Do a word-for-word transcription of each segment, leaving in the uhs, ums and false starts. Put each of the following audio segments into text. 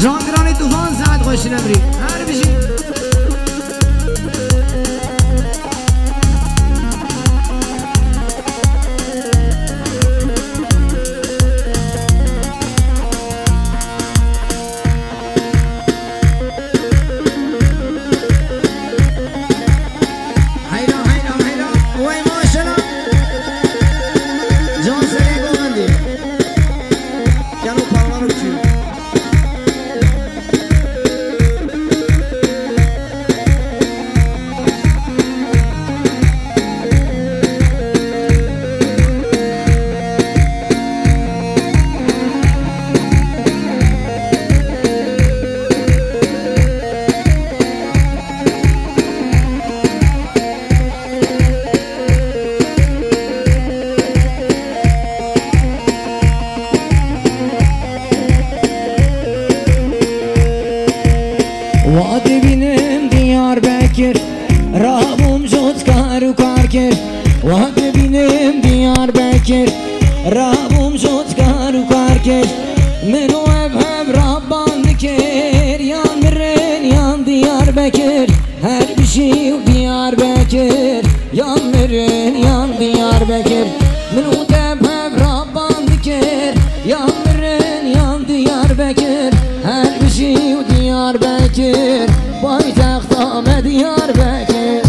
جانگرانی طوفان ساعت خوش نبری هر بشی وادی بینم دیار بکر رابم جد کار و کار کر وادی بینم دیار بکر رابم جد کار و کار کر منو اب اب رابان کر یان مرن یان دیار بکر هر بشی و دیار بکر یان مرن یان دیار بکر منو اب اب رابان کر یان مرن یان دیار بکر هر بشی و دیار بکر بای تختام دیار بکر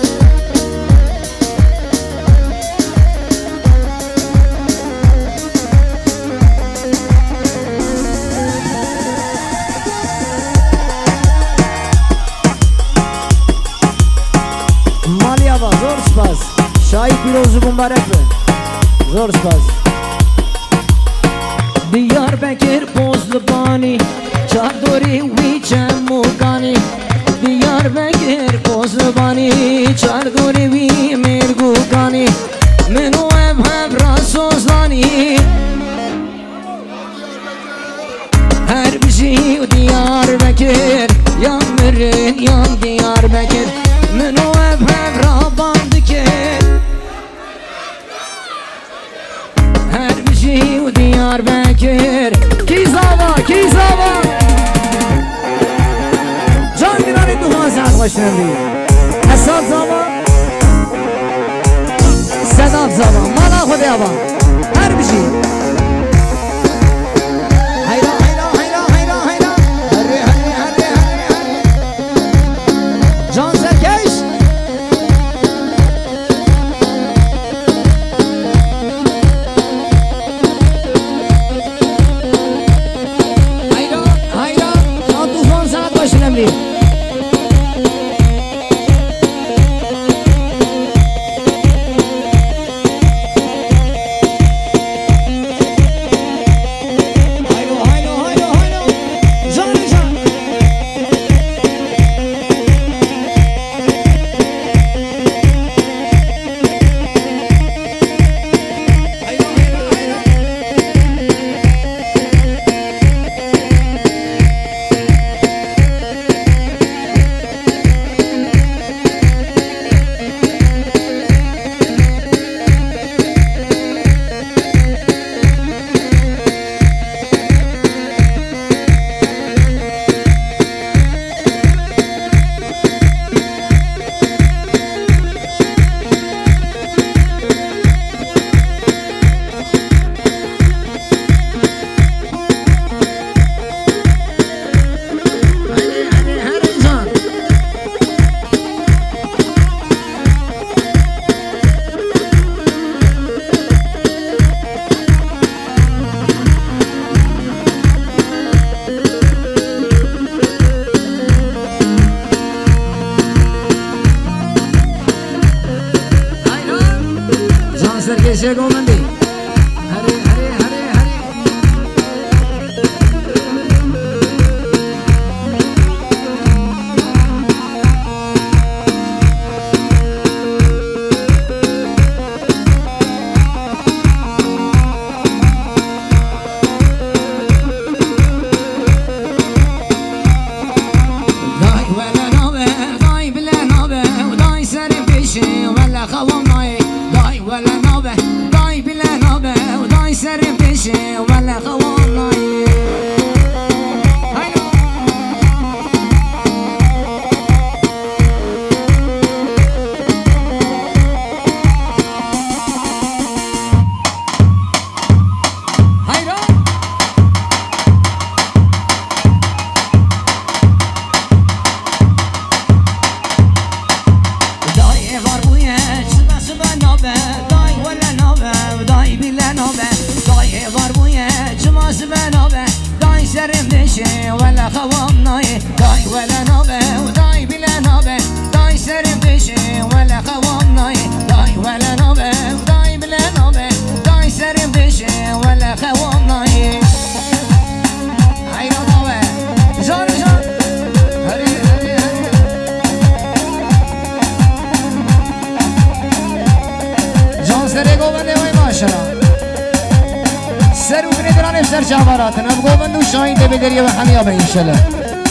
مالی آبا زور سپاس شایی پیروزو مبارک به زور سپاس دیار بکر پوزلبانی چار دوری وی چموگانی دیار بکر پوزلبانی چار دوری وی مرگوگانی منو اب اب راسوزانی هر بشی و دیار بکر یان مرن یان دیار بکر منو اب اب راباند کر هر بشی و دیار بکر کی زاوا کی زاوا جانگرانی طوفان ساعت خوش نبری حساب زاوا صداب زاوا مالا خود آبا هر بشی هیرا هیرا هیرا هیرا هیرا هره هره هره هره هره جان سرکش هیرا هیرا جان طوفان ساعت خوش نبری سرکشه گومندی هره هره هره هره دای ولا نوه دای بلا نوه ودای سر پیشه ولا خوام نای دای ولا نوه دای بلا بشه ولا خوام نایه دای ولا نابه و دای بلا نابه دای سرم بشه ولا خوام نایه دای ولا نابه و دای بلا نابه دای سرم بشه ولا خوام نایه حیران نابه جان جان هری هری هری جان سره گوبنده وای ماشالله سر و کنه درانه سر جواراتن اب گوبند و شاهین ده بدریه و حمیا به انشالله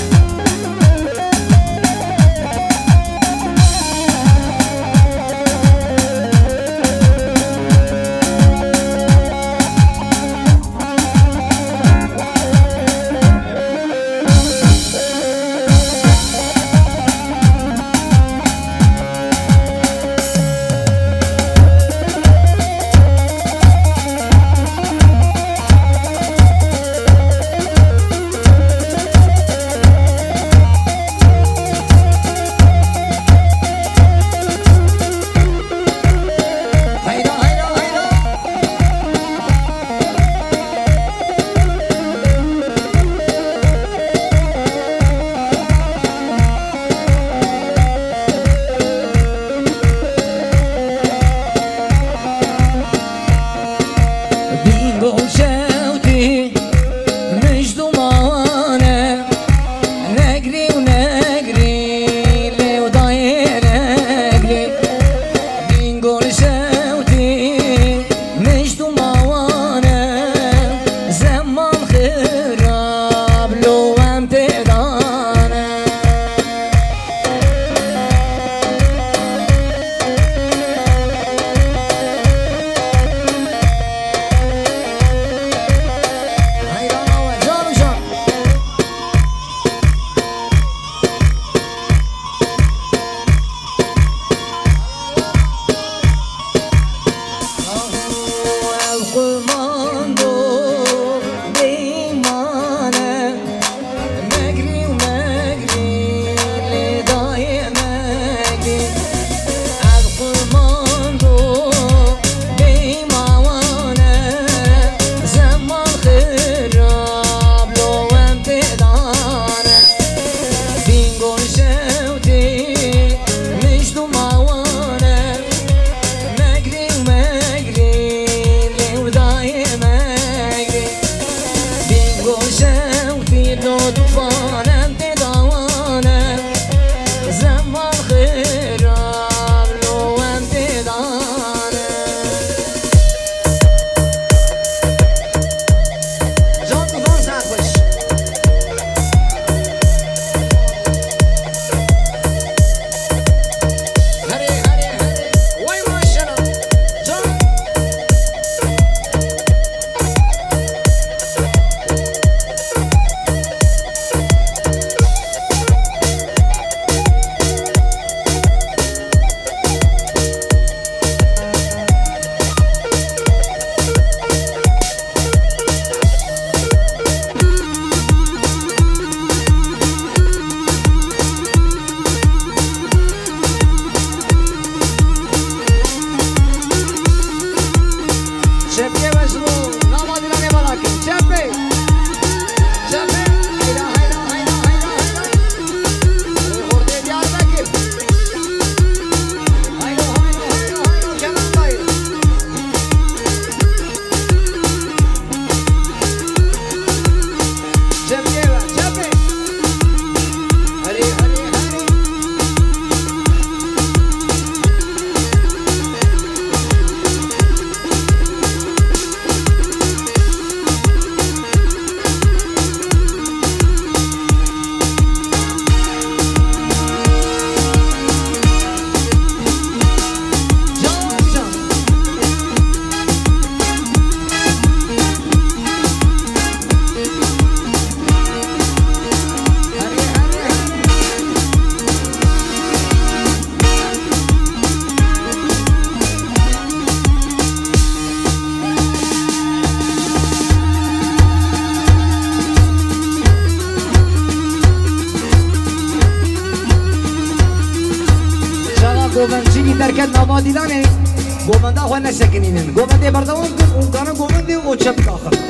گوبندچی درکت نامادیدانه گوبنده خواه نسکنینن گوبنده بردوان کن اون کانا گوبنده و چپ آخر